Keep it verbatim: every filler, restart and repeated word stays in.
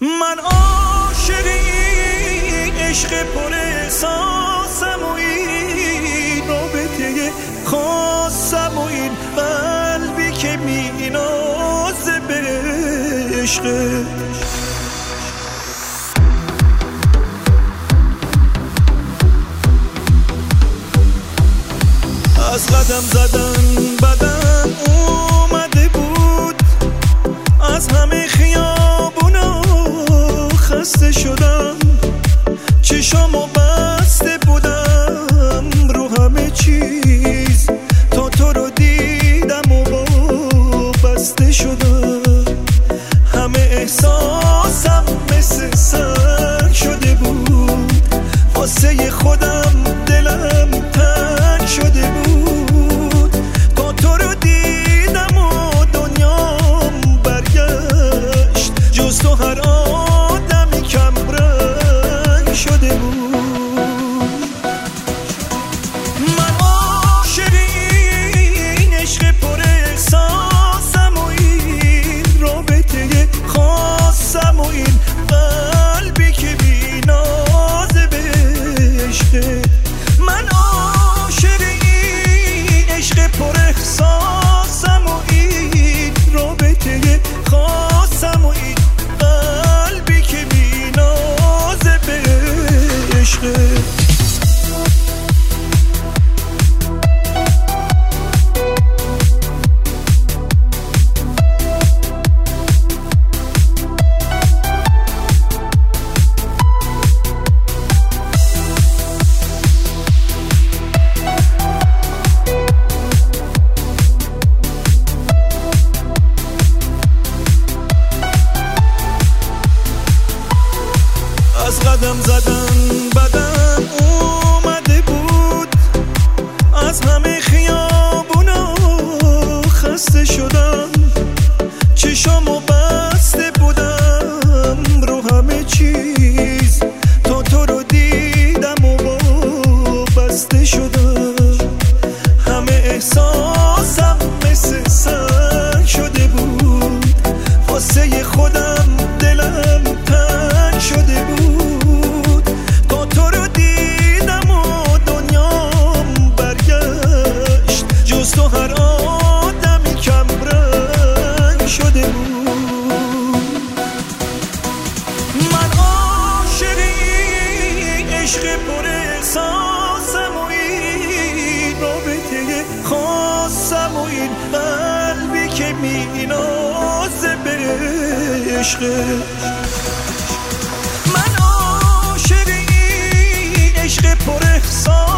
من عاشق این عشق پر احساسم و این رابطه خاصم و این قلبی که می نازه به عشق. از قدم زدن بدن اومده بود، از همه خیابونا خسته شدم، چشامو بسته بودم رو همه چیز تا تو رو دیدم و بسته شدم. همه احساسم مثل سنگ شده بود، واسه خودم دلم تنگ شده بود. تا تو رو دیدم و دنیام برگشت، جز تو هر آدمی کم رنگ شده بود. من عاشق این عشق پر احساسم و این رابطه خاصم و این قلبی که بی نازه به عشق. من عاشق این عشق پر احساسم و این رابطه خاصم و این قلبی که بی نازه به عشق. از قدم زدن بدن اومده بود، از همه خیابونا خسته شدم، چشامو بسته بودم رو همه چیز تا تو رو دیدم و بسته شدم. همه احساسم مثل سنگ شده بود، واسه خودم دلم تنگ شده بود. تا تو رو دیدم و دنیام برگشت، جز تو هر آدمی کم رنگ شده بود. من عاشق این عشق پر احساسم و این رابطه خاصم و این قلبی که می نازه به عشق. من عاشق این عشق پر احساسم